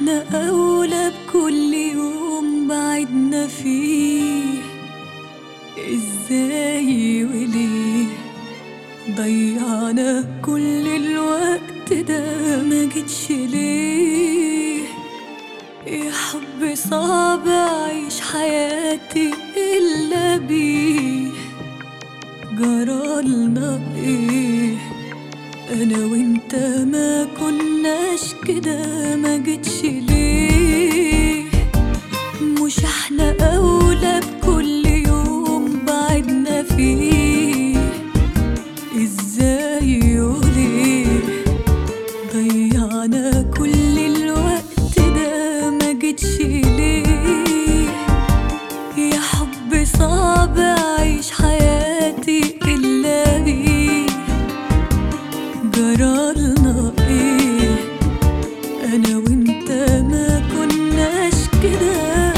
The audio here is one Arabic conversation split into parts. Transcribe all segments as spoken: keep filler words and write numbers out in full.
احنا أولى بكل يوم بعدنا فيه. ازاي وليه ضيعنا كل الوقت ده؟ ما جيتش ليه؟ يا حب صعب أعيش حياتي إلا بيه. جرالنا ايه انا وانت ما كناش كده؟ ما جيتش ليه؟ مش احنا اولى بكل يوم بعدنا فيه. ازاي وليه ضيعنا كل الوقت ده؟ ما جيتش ليه؟ يا حب صعب اعيش حياتي الا بيه. جرالنا ايه انا وانت ما كناش كده؟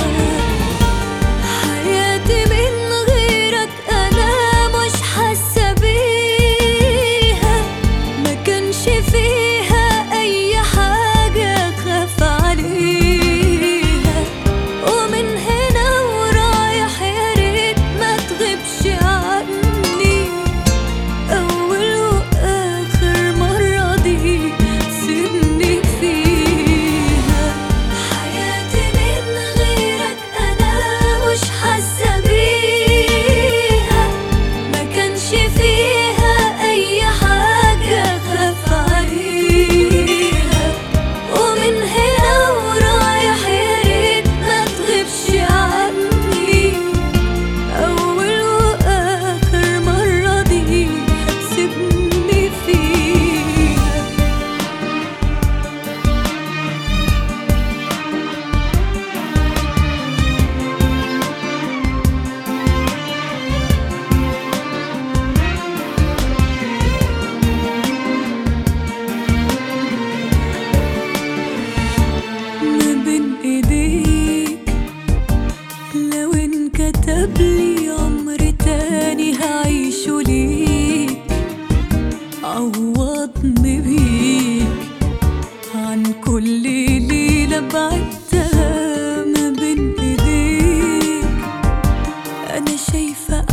حياتي من غيرك انا مش حاسه بيها. ما كانش فيها اي حاجه خاف عليها. ومن هنا ورايح يا ريت ما تغيبش عني. اول واخر مره دي سيبني فيها. حياتي من غيرك انا مش حاسه بيها. ما كانش فيها اي حاجه خاف عليها. ومن هنا ورايح يا ريت ما تغيبش عني. اول واخر مره دي سيبني فيها. ما بين ايديك لو انكتب لي عمر تاني هعيشه ليك. عوضني بيك عن كل ليلة بعدتها. ما بين ايديك انا شايفة